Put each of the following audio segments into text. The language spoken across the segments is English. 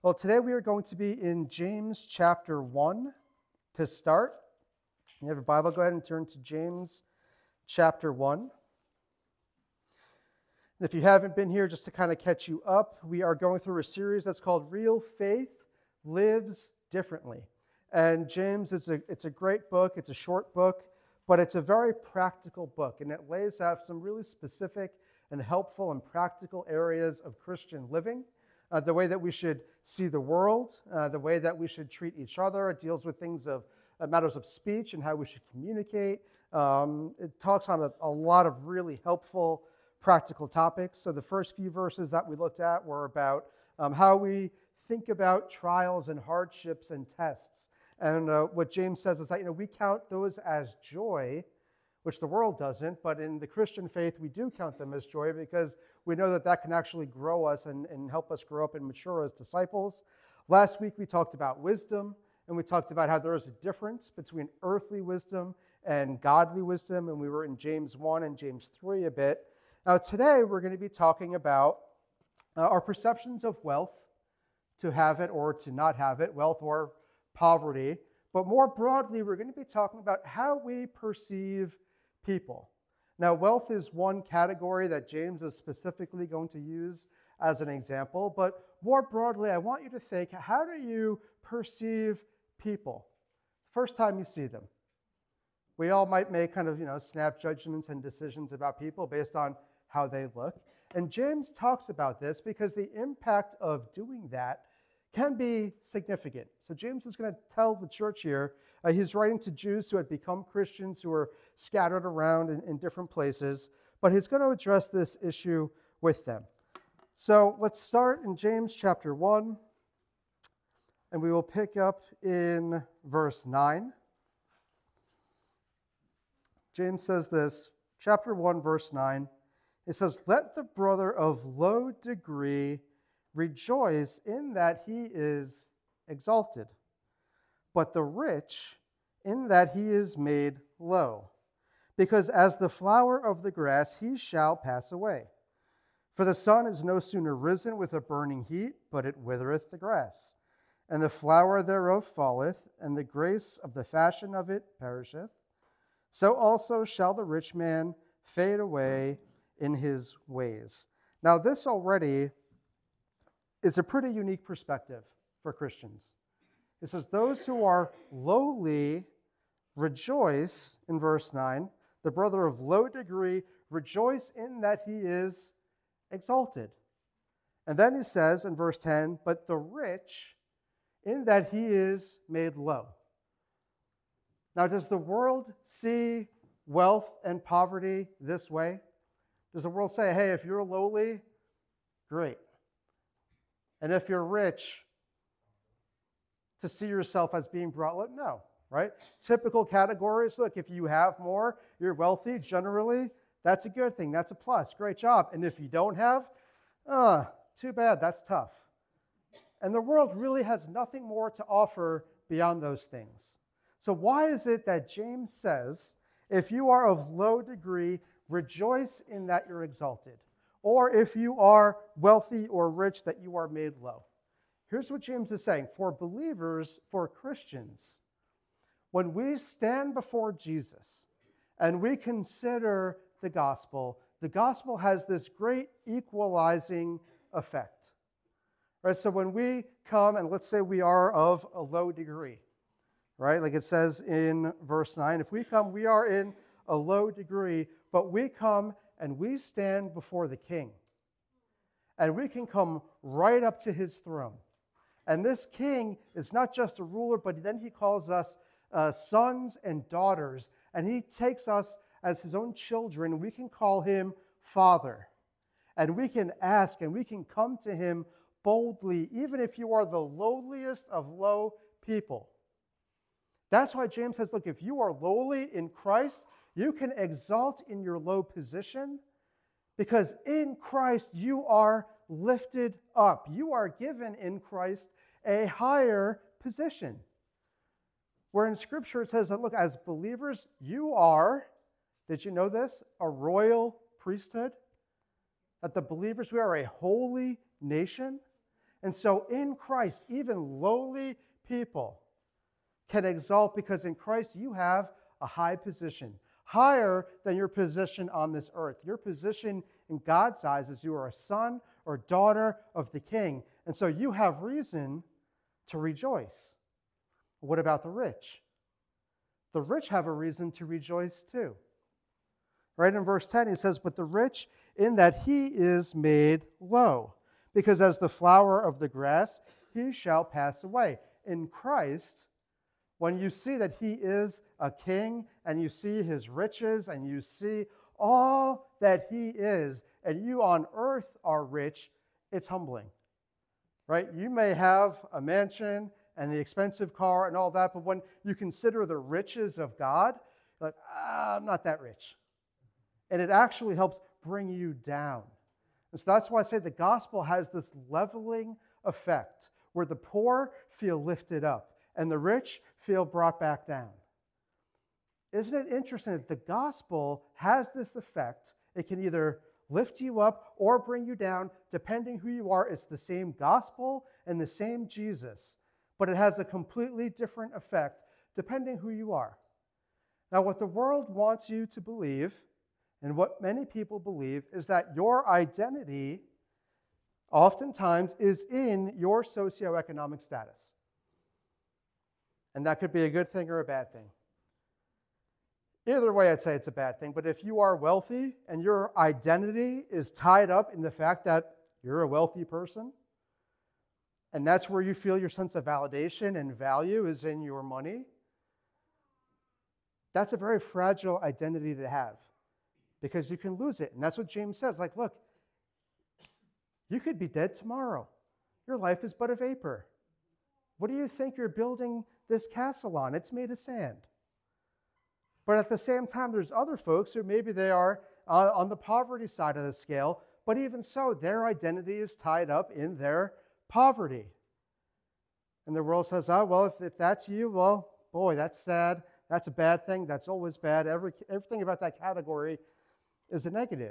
Well, today we are going to be in James chapter 1 to start. You have a Bible, go ahead and turn to James chapter 1. And if you haven't been here, just to kind of catch you up, we are going through a series that's called Real Faith Lives Differently. And James, it's a great book, it's a short book, but it's a very practical book, and it lays out some really specific and helpful and practical areas of Christian living. The way that we should see the world, the way that we should treat each other. It deals with things of matters of speech and how we should communicate. It talks on a lot of really helpful, practical topics. So the first few verses that we looked at were about how we think about trials and hardships and tests. And what James says is that we count those as joy, which the world doesn't, but in the Christian faith, we do count them as joy because we know that that can actually grow us and help us grow up and mature as disciples. Last week, we talked about wisdom, and we talked about how there is a difference between earthly wisdom and godly wisdom, and we were in James 1 and James 3 a bit. Now, today, we're going to be talking about our perceptions of wealth, to have it or to not have it, wealth or poverty. But more broadly, we're going to be talking about how we perceive people. Now, wealth is one category that James is specifically going to use as an example, but more broadly, I want you to think, how do you perceive people? First time you see them. We all might make kind of, snap judgments and decisions about people based on how they look. And James talks about this because the impact of doing that can be significant. So James is going to tell the church here, he's writing to Jews who had become Christians, who were scattered around in different places, but he's going to address this issue with them. So let's start in James chapter 1, and we will pick up in verse 9. James says this, chapter 1, verse 9. It says, "Let the brother of low degree rejoice in that he is exalted, but the rich in that he is made low. Because as the flower of the grass he shall pass away. For the sun is no sooner risen with a burning heat, but it withereth the grass, and the flower thereof falleth, and the grace of the fashion of it perisheth. So also shall the rich man fade away in his ways." Now this already is a pretty unique perspective for Christians. It says, those who are lowly rejoice, in verse 9, the brother of low degree, rejoice in that he is exalted. And then he says in verse 10, but the rich in that he is made low. Now, does the world see wealth and poverty this way? Does the world say, hey, if you're lowly, great. And if you're rich, to see yourself as being brought low? No, right? Typical categories, look, if you have more, you're wealthy, generally, that's a good thing. That's a plus. Great job. And if you don't have, too bad. That's tough. And the world really has nothing more to offer beyond those things. So why is it that James says, if you are of low degree, rejoice in that you're exalted? Or if you are wealthy or rich, that you are made low? Here's what James is saying. For believers, for Christians, when we stand before Jesus and we consider the gospel has this great equalizing effect. Right? So when we come, and let's say we are of a low degree, right? Like it says in verse 9, if we come, we are in a low degree, but we come and we stand before the King. And we can come right up to his throne. And this King is not just a ruler, but then he calls us sons and daughters. And he takes us as his own children, and we can call him Father. And we can ask, and we can come to him boldly, even if you are the lowliest of low people. That's why James says, look, if you are lowly in Christ, you can exalt in your low position, because in Christ you are lifted up. You are given in Christ a higher position. Where in Scripture it says that, look, as believers, you are, did you know this? A royal priesthood. That the believers, we are a holy nation. And so in Christ, even lowly people can exalt because in Christ you have a high position, higher than your position on this earth. Your position in God's eyes is you are a son or daughter of the King. And so you have reason to rejoice. What about the rich? The rich have a reason to rejoice too. Right in verse 10, he says, but the rich in that he is made low, because as the flower of the grass, he shall pass away. In Christ, when you see that he is a king and you see his riches and you see all that he is, and you on earth are rich, it's humbling, right? You may have a mansion and the expensive car and all that, but when you consider the riches of God, you're like, I'm not that rich. And it actually helps bring you down. And so that's why I say the gospel has this leveling effect where the poor feel lifted up and the rich feel brought back down. Isn't it interesting that the gospel has this effect? It can either lift you up or bring you down, depending who you are. It's the same gospel and the same Jesus, but it has a completely different effect depending who you are. Now, what the world wants you to believe, and what many people believe, is that your identity oftentimes is in your socioeconomic status. And that could be a good thing or a bad thing. Either way, I'd say it's a bad thing. But if you are wealthy and your identity is tied up in the fact that you're a wealthy person, and that's where you feel your sense of validation and value is in your money, that's a very fragile identity to have because you can lose it. And that's what James says. Like, look, you could be dead tomorrow. Your life is but a vapor. What do you think you're building this castle on? It's made of sand. But at the same time, there's other folks who maybe they are on the poverty side of the scale, but even so, their identity is tied up in their poverty. And the world says, oh, well, if that's you, well, boy, that's sad. That's a bad thing. That's always bad. Everything about that category is a negative.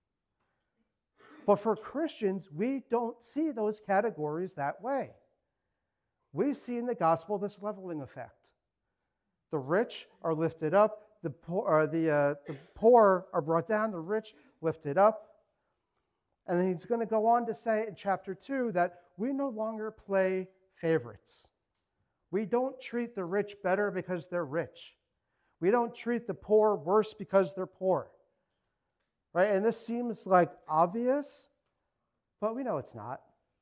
But for Christians, we don't see those categories that way. We see in the gospel this leveling effect. The rich are lifted up, the poor are brought down, the rich lifted up. And then he's going to go on to say in chapter 2 that we no longer play favorites. We don't treat the rich better because they're rich. We don't treat the poor worse because they're poor. Right? And this seems like obvious, but we know it's not.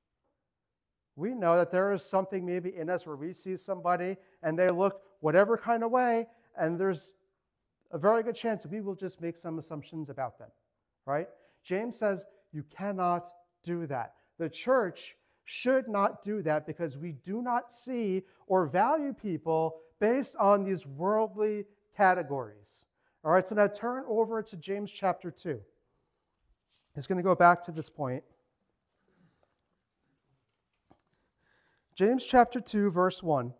We know that there is something maybe in us where we see somebody and they look whatever kind of way, and there's a very good chance we will just make some assumptions about them, right? James says you cannot do that. The church should not do that because we do not see or value people based on these worldly categories. All right, so now turn over to James chapter 2. He's going to go back to this point. James chapter 2, verse 1.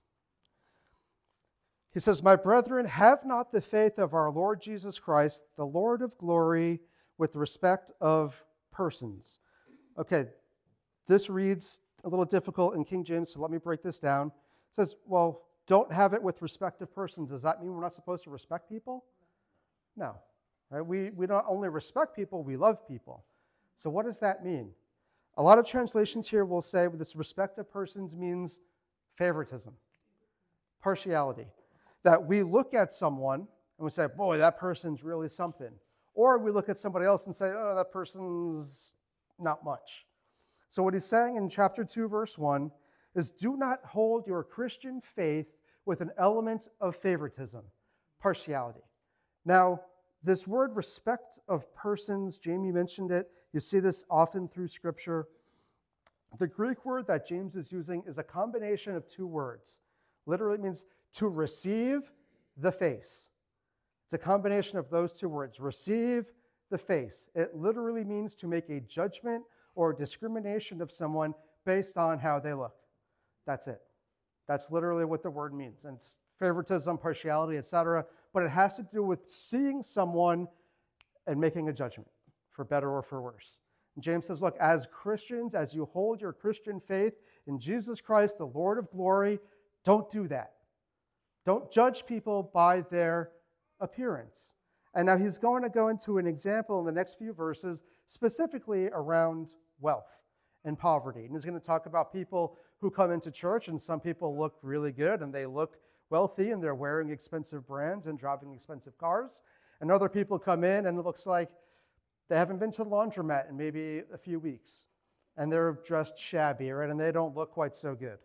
He says, my brethren, have not the faith of our Lord Jesus Christ, the Lord of glory, with respect of persons. Okay, this reads a little difficult in King James, so let me break this down. It says, well, don't have it with respect of persons. Does that mean we're not supposed to respect people? No. Right? We don't only respect people, we love people. So what does that mean? A lot of translations here will say this respect of persons means favoritism, partiality. That we look at someone and we say, boy, that person's really something. Or we look at somebody else and say, oh, that person's not much. So what he's saying in chapter 2, verse 1 is do not hold your Christian faith with an element of favoritism, partiality. Now, this word respect of persons, Jamie mentioned it. You see this often through Scripture. The Greek word that James is using is a combination of two words. Literally means to receive the face. It's a combination of those two words, receive the face. It literally means to make a judgment or discrimination of someone based on how they look. That's it. That's literally what the word means. And it's favoritism, partiality, etc. But it has to do with seeing someone and making a judgment, for better or for worse. And James says, look, as Christians, as you hold your Christian faith in Jesus Christ, the Lord of glory, don't do that. Don't judge people by their appearance. And now he's going to go into an example in the next few verses, specifically around wealth and poverty. And he's going to talk about people who come into church, and some people look really good and they look wealthy and they're wearing expensive brands and driving expensive cars. And other people come in and it looks like they haven't been to the laundromat in maybe a few weeks. And they're dressed shabby, right? And they don't look quite so good.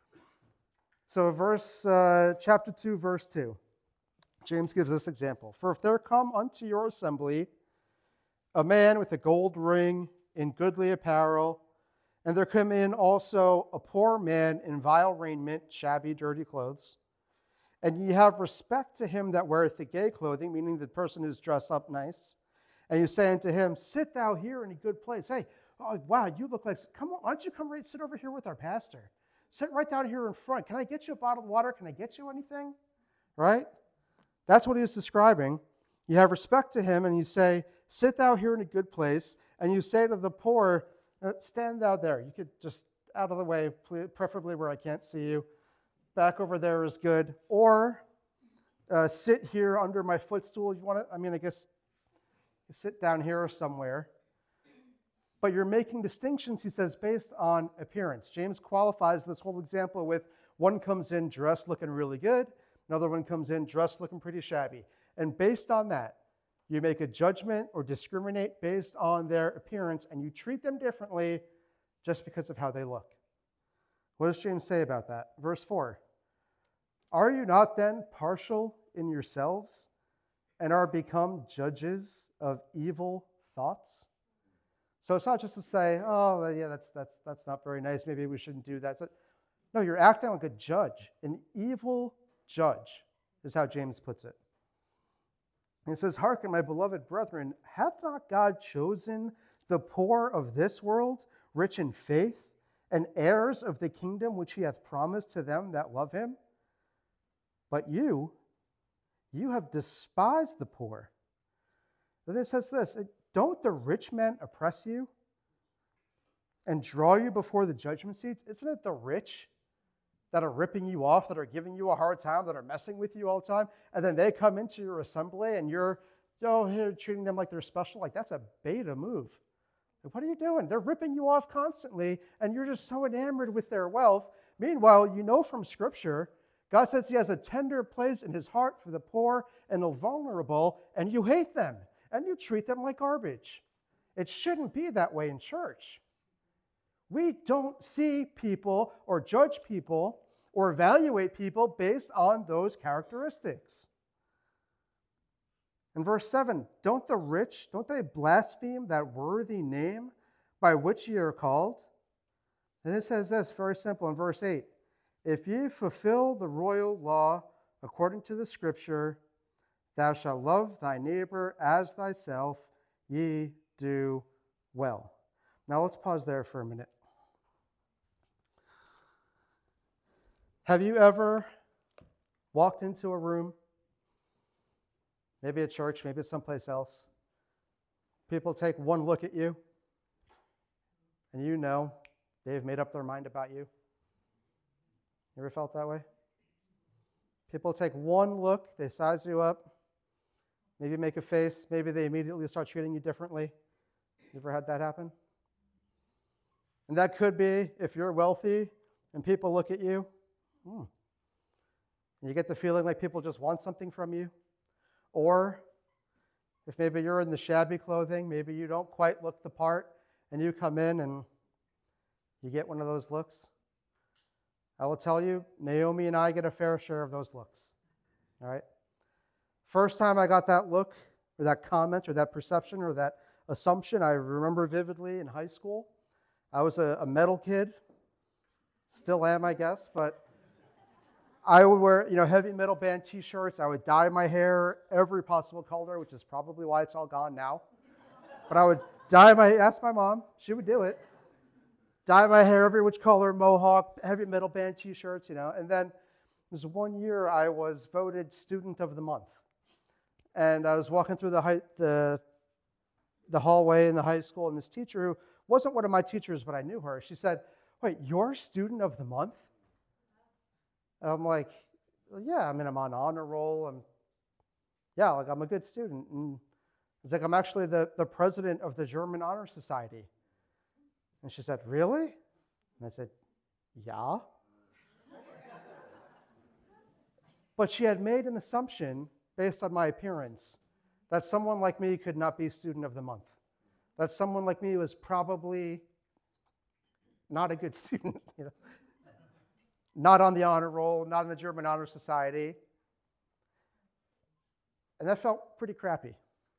So chapter 2, verse 2. James gives this example. For if there come unto your assembly a man with a gold ring in goodly apparel, and there come in also a poor man in vile raiment, shabby, dirty clothes, and ye have respect to him that weareth the gay clothing, meaning the person who's dressed up nice, and you say unto him, sit thou here in a good place. Hey, oh, wow, you look like, come on, why don't you come right, sit over here with our pastor? Sit right down here in front. Can I get you a bottle of water? Can I get you anything? Right? That's what he's describing. You have respect to him, and you say, sit thou here in a good place, and you say to the poor, stand thou there. You could just out of the way, preferably where I can't see you. Back over there is good. Or sit here under my footstool. You want to, I guess you sit down here or somewhere. But you're making distinctions, he says, based on appearance. James qualifies this whole example with one comes in dressed looking really good, another one comes in dressed looking pretty shabby. And based on that, you make a judgment or discriminate based on their appearance, and you treat them differently just because of how they look. What does James say about that? Verse 4. Are you not then partial in yourselves and are become judges of evil thoughts? So it's not just to say, oh, yeah, that's not very nice. Maybe we shouldn't do that. No, you're acting like a judge. An evil judge is how James puts it. And he says, hearken, my beloved brethren, hath not God chosen the poor of this world, rich in faith, and heirs of the kingdom which he hath promised to them that love him? But you have despised the poor. Then it says this, don't the rich men oppress you and draw you before the judgment seats? Isn't it the rich that are ripping you off, that are giving you a hard time, that are messing with you all the time? And then they come into your assembly and you're here treating them like they're special? Like, that's a beta move. Like, what are you doing? They're ripping you off constantly and you're just so enamored with their wealth. Meanwhile, you know from Scripture, God says he has a tender place in his heart for the poor and the vulnerable, and you hate them. And you treat them like garbage. It shouldn't be that way in church. We don't see people or judge people or evaluate people based on those characteristics. In verse 7, don't the rich, don't they blaspheme that worthy name by which ye are called? And it says this, very simple, in verse 8. If ye fulfill the royal law according to the Scripture, thou shalt love thy neighbor as thyself, ye do well. Now let's pause there for a minute. Have you ever walked into a room, maybe a church, maybe someplace else, people take one look at you, and you know they've made up their mind about you? You ever felt that way? People take one look, they size you up, maybe make a face, maybe they immediately start treating you differently. You ever had that happen? And that could be if you're wealthy and people look at you, and you get the feeling like people just want something from you. Or if maybe you're in the shabby clothing, maybe you don't quite look the part, and you come in and you get one of those looks. I will tell you, Naomi and I get a fair share of those looks. All right? First time I got that look, or that comment, or that perception, or that assumption, I remember vividly in high school. I was a metal kid. Still am, I guess, but I would wear, heavy metal band t-shirts. I would dye my hair every possible color, which is probably why it's all gone now. But I would ask my mom, she would do it. Dye my hair every which color, mohawk, heavy metal band t-shirts, And then there was one year I was voted Student of the Month. And I was walking through the the hallway in the high school, and this teacher who wasn't one of my teachers, but I knew her, she said, "Wait, you're student of the month?" And I'm like, "Well, yeah, I mean, I'm on honor roll. I'm a good student." And it's like, "I'm actually the president of the German Honor Society." And she said, "Really?" And I said, "Yeah." But she had made an assumption based on my appearance that someone like me could not be student of the month, that someone like me was probably not a good student, not on the honor roll, not in the German Honor Society. And that felt pretty crappy,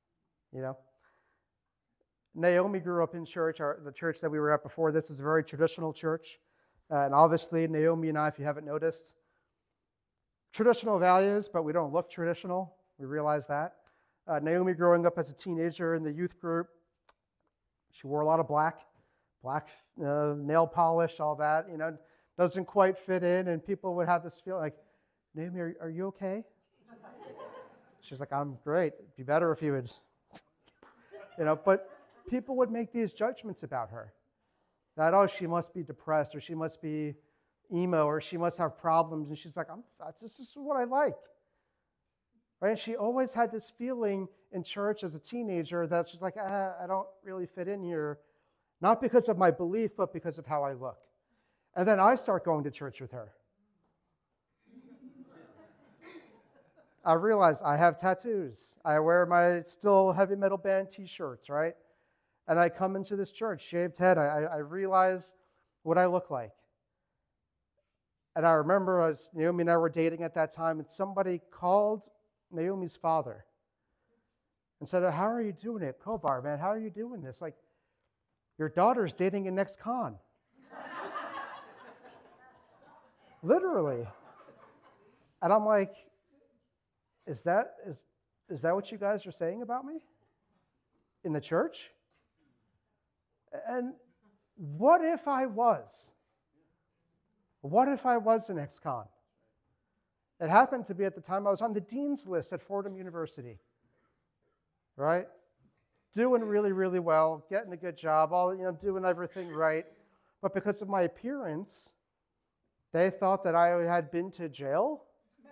Naomi grew up in church, the church that we were at before. This is a very traditional church. And obviously, Naomi and I, if you haven't noticed, traditional values, but we don't look traditional. We realize that. Naomi, growing up as a teenager in the youth group, she wore a lot of black nail polish, all that, doesn't quite fit in. And people would have this feel like, "Naomi, are you okay?" She's like, "I'm great. It'd be better if you would," but people would make these judgments about her. That, "Oh, she must be depressed," or "She must be emo," or "She must have problems." And she's like, "This is what I like." Right? And she always had this feeling in church as a teenager that she's like, "I don't really fit in here," not because of my belief, but because of how I look. And then I start going to church with her. I realize I have tattoos. I wear my still heavy metal band t-shirts, right? And I come into this church, shaved head. I realize what I look like. And I remember as Naomi and I were dating at that time, and somebody called Naomi's father and said, "How are you doing it? Kobar, man, how are you doing this? Like, your daughter's dating an ex-con." Literally. And I'm like, is that what you guys are saying about me in the church? And what if I was? What if I was an ex-con? It happened to be at the time I was on the dean's list at Fordham University, right? Doing really, really well, getting a good job, doing everything right. But because of my appearance, they thought that I had been to jail.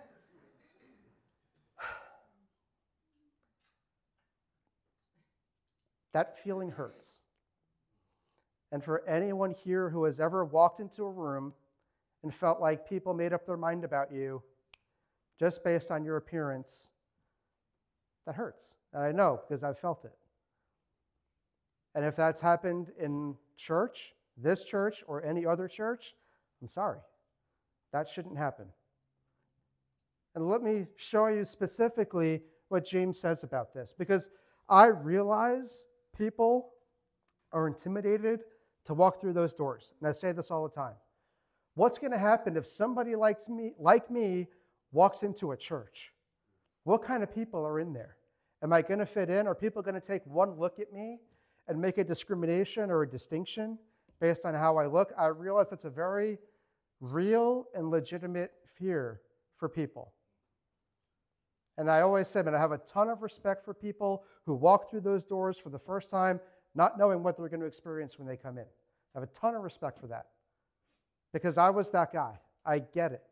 That feeling hurts. And for anyone here who has ever walked into a room and felt like people made up their mind about you just based on your appearance, that hurts. And I know because I've felt it. And if that's happened in church, this church, or any other church, I'm sorry. That shouldn't happen. And let me show you specifically what James says about this, because I realize people are intimidated to walk through those doors. And I say this all the time. What's going to happen if somebody like me walks into a church? What kind of people are in there? Am I going to fit in? Are people going to take one look at me and make a discrimination or a distinction based on how I look? I realize it's a very real and legitimate fear for people. And I always say, man, I have a ton of respect for people who walk through those doors for the first time, not knowing what they're going to experience when they come in. I have a ton of respect for that because I was that guy. I get it.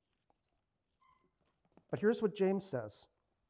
But here's what James says.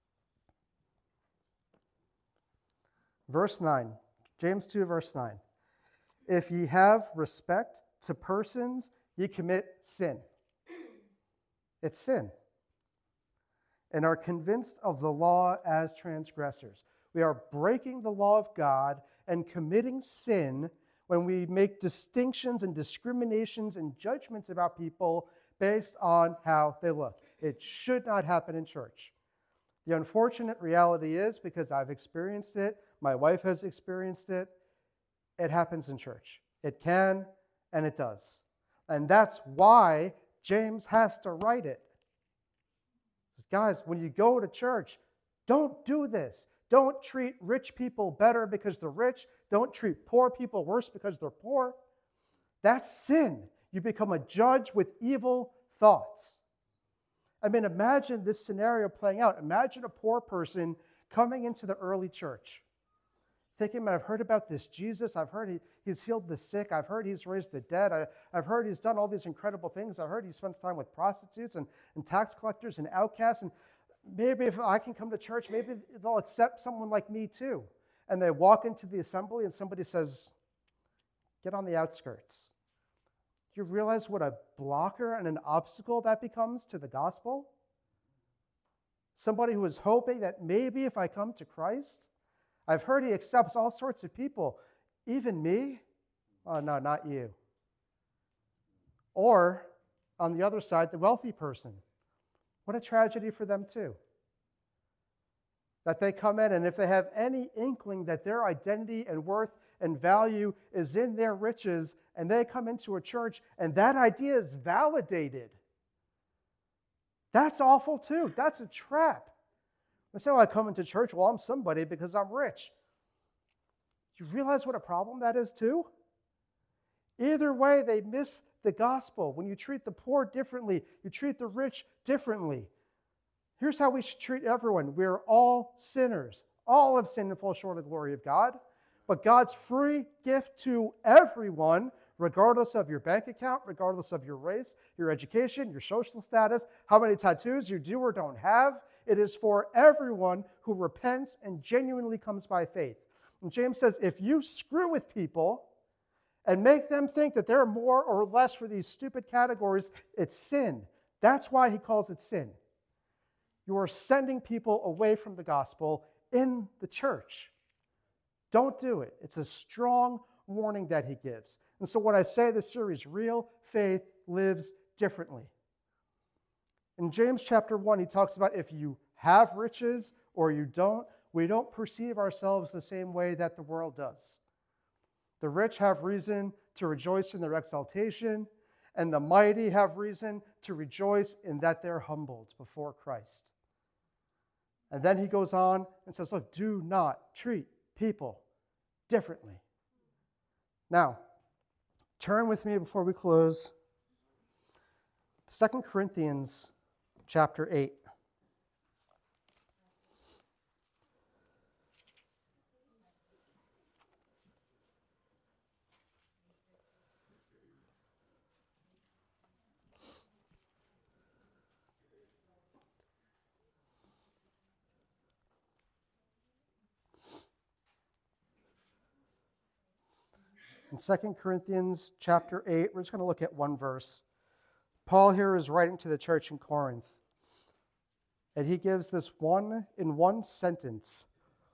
Verse 9, James 2, verse 9. If ye have respect to persons, ye commit sin. It's sin. And are convinced of the law as transgressors. We are breaking the law of God and committing sin when we make distinctions and discriminations and judgments about people based on how they look. It should not happen in church. The unfortunate reality is, because I've experienced it, my wife has experienced it, it happens in church. It can, and it does. And that's why James has to write it. Guys, when you go to church, don't do this. Don't treat rich people better because they're rich. Don't treat poor people worse because they're poor. That's sin. You become a judge with evil thoughts. I mean, imagine this scenario playing out. Imagine a poor person coming into the early church thinking, man, I've heard about this Jesus. I've heard he's healed the sick. I've heard he's raised the dead. I've heard he's done all these incredible things. I've heard he spends time with prostitutes and tax collectors and outcasts. And maybe if I can come to church, maybe they'll accept someone like me too. And they walk into the assembly and somebody says, get on the outskirts. Do you realize what a blocker and an obstacle that becomes to the gospel? Somebody who is hoping that maybe if I come to Christ, I've heard he accepts all sorts of people, even me. Oh, no, not you. Or, on the other side, the wealthy person. What a tragedy for them, too. That they come in, and if they have any inkling that their identity and worth and value is in their riches, and they come into a church, and that idea is validated, that's awful, too. That's a trap. They say, well, I come into church, well, I'm somebody because I'm rich. Do you realize what a problem that is, too? Either way, they miss the gospel. When you treat the poor differently, you treat the rich differently. Here's how we should treat everyone. We're all sinners. All have sinned and fall short of the glory of God. But God's free gift to everyone, regardless of your bank account, regardless of your race, your education, your social status, how many tattoos you do or don't have, it is for everyone who repents and genuinely comes by faith. And James says, if you screw with people and make them think that they're more or less for these stupid categories, it's sin. That's why he calls it sin. You are sending people away from the gospel in the church. Don't do it. It's a strong warning that he gives. And so when I say this series, real faith lives differently. In James chapter 1, he talks about if you have riches or you don't, we don't perceive ourselves the same way that the world does. The rich have reason to rejoice in their exaltation, and the mighty have reason to rejoice in that they're humbled before Christ. And then he goes on and says, look, do not treat people differently. Now, turn with me before we close. 2 Corinthians chapter 8. In 2 Corinthians chapter 8, we're just going to look at one verse. Paul here is writing to the church in Corinth. And he gives this one sentence,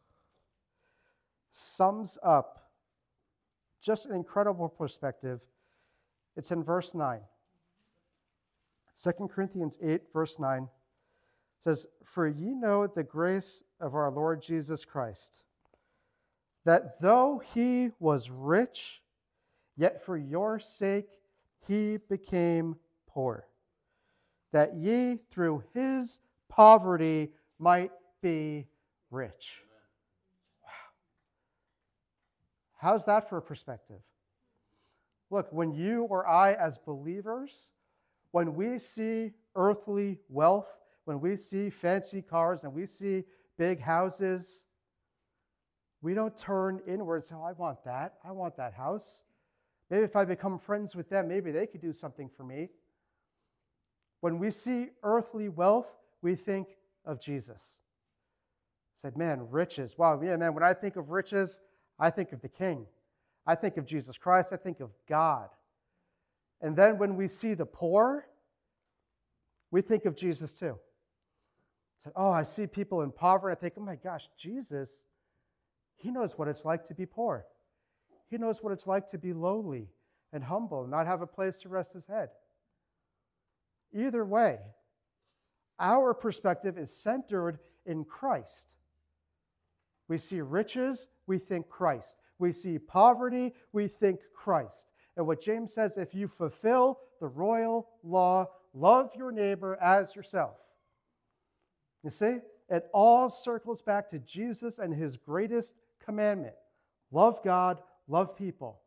sums up just an incredible perspective. It's in verse 9. 2 Corinthians 8, verse 9 says, for ye know the grace of our Lord Jesus Christ, that though he was rich, yet for your sake he became poor, that ye through his poverty might be rich. Wow. How's that for a perspective? Look, when you or I as believers, when we see earthly wealth, when we see fancy cars and we see big houses, we don't turn inward and say, oh, I want that house. Maybe if I become friends with them, maybe they could do something for me. When we see earthly wealth, we think of Jesus. Said, man, riches. Wow, yeah, man, when I think of riches, I think of the King. I think of Jesus Christ. I think of God. And then when we see the poor, we think of Jesus too. Said, oh, I see people in poverty. I think, oh my gosh, Jesus, he knows what it's like to be poor. He knows what it's like to be lowly and humble and not have a place to rest his head. Either way, our perspective is centered in Christ. We see riches, we think Christ. We see poverty, we think Christ. And what James says, if you fulfill the royal law, love your neighbor as yourself. You see, it all circles back to Jesus and his greatest commandment. Love God, love people.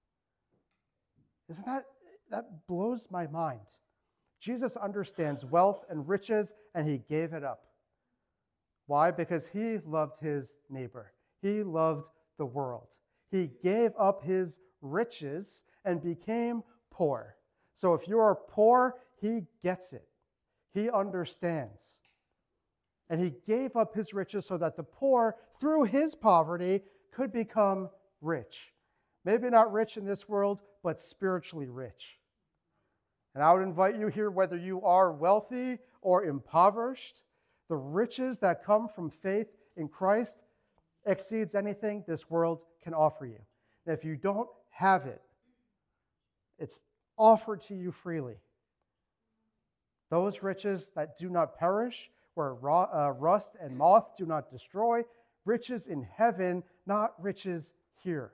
Isn't that blows my mind. Jesus understands wealth and riches, and he gave it up. Why? Because he loved his neighbor. He loved the world. He gave up his riches and became poor. So if you are poor, he gets it. He understands. And he gave up his riches so that the poor, through his poverty, could become rich. Maybe not rich in this world, but spiritually rich. And I would invite you here, whether you are wealthy or impoverished, the riches that come from faith in Christ exceeds anything this world can offer you. And if you don't have it, it's offered to you freely. Those riches that do not perish, where rust and moth do not destroy, riches in heaven, not riches here.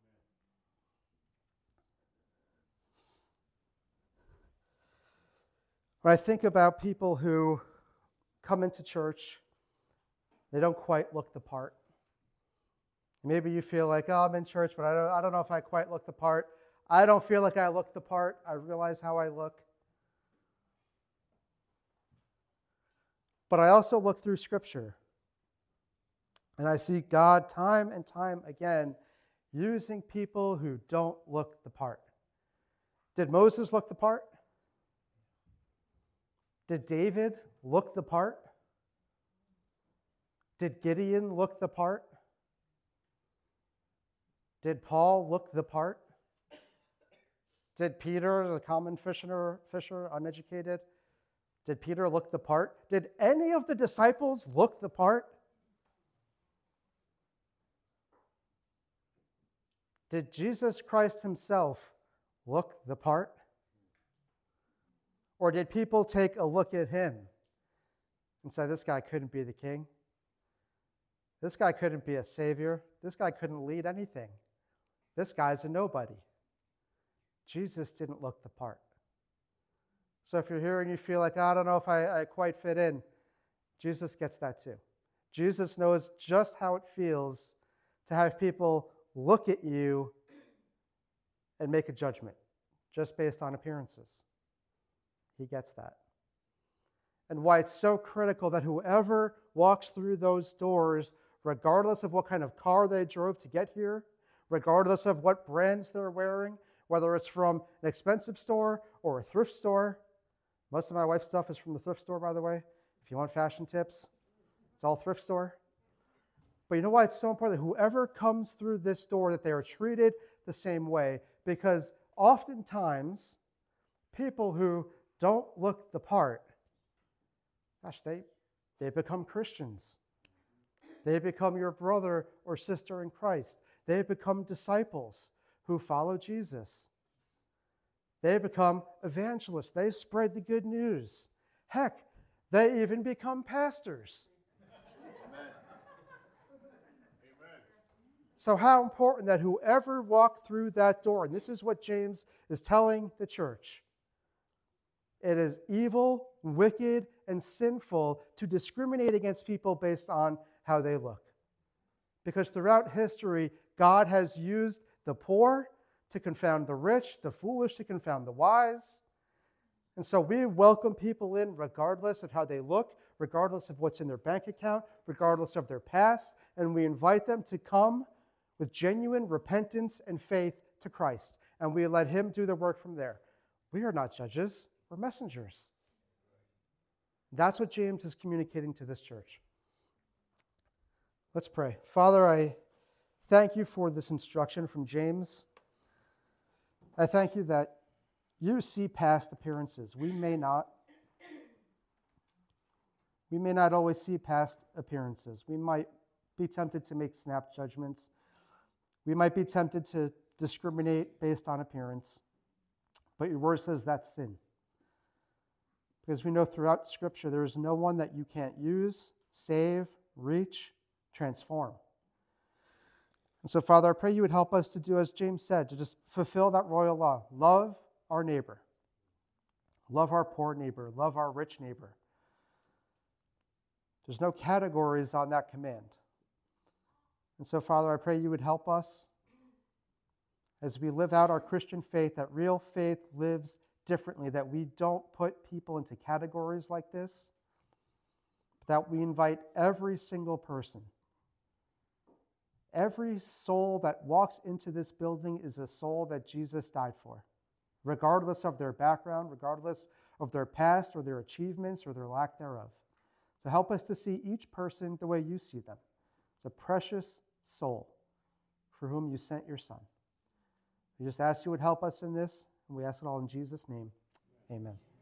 When I think about people who come into church, they don't quite look the part. Maybe you feel like, oh, I'm in church, but I don't know if I quite look the part. I don't feel like I look the part. I realize how I look. But I also look through Scripture, and I see God time and time again using people who don't look the part. Did Moses look the part? Did David look the part? Did Gideon look the part? Did Paul look the part? Did Peter, the common fisher, uneducated, did Peter look the part? Did any of the disciples look the part? Did Jesus Christ himself look the part? Or did people take a look at him and say, this guy couldn't be the king? This guy couldn't be a savior. This guy couldn't lead anything. This guy's a nobody. Jesus didn't look the part. So if you're here and you feel like, I don't know if I quite fit in, Jesus gets that too. Jesus knows just how it feels to have people look at you and make a judgment just based on appearances. He gets that. And why it's so critical that whoever walks through those doors, regardless of what kind of car they drove to get here, regardless of what brands they're wearing, whether it's from an expensive store or a thrift store. Most of my wife's stuff is from the thrift store, by the way. If you want fashion tips, it's all thrift store. But you know why it's so important that whoever comes through this door, that they are treated the same way? Because oftentimes, people who don't look the part, gosh, they become Christians. They become your brother or sister in Christ. They become disciples who follow Jesus. They become evangelists. They spread the good news. Heck, they even become pastors. Amen. So how important that whoever walked through that door, and this is what James is telling the church, it is evil, wicked, and sinful to discriminate against people based on how they look. Because throughout history, God has used the poor to confound the rich, the foolish to confound the wise. And so we welcome people in regardless of how they look, regardless of what's in their bank account, regardless of their past, and we invite them to come with genuine repentance and faith to Christ. And we let him do the work from there. We are not judges, we're messengers. That's what James is communicating to this church. Let's pray. Father, I thank you for this instruction from James. I thank you that you see past appearances. We may not. We may not always see past appearances. We might be tempted to make snap judgments. We might be tempted to discriminate based on appearance. But your word says that's sin. Because we know throughout Scripture there is no one that you can't use, save, reach, transform. And so, Father, I pray you would help us to do as James said, to just fulfill that royal law. Love our neighbor. Love our poor neighbor. Love our rich neighbor. There's no categories on that command. And so, Father, I pray you would help us as we live out our Christian faith, that real faith lives differently, that we don't put people into categories like this, but that we invite every single person, every soul that walks into this building is a soul that Jesus died for, regardless of their background, regardless of their past or their achievements or their lack thereof. So help us to see each person the way you see them. It's a precious soul for whom you sent your Son. We just ask you would help us in this, and we ask it all in Jesus' name. Amen.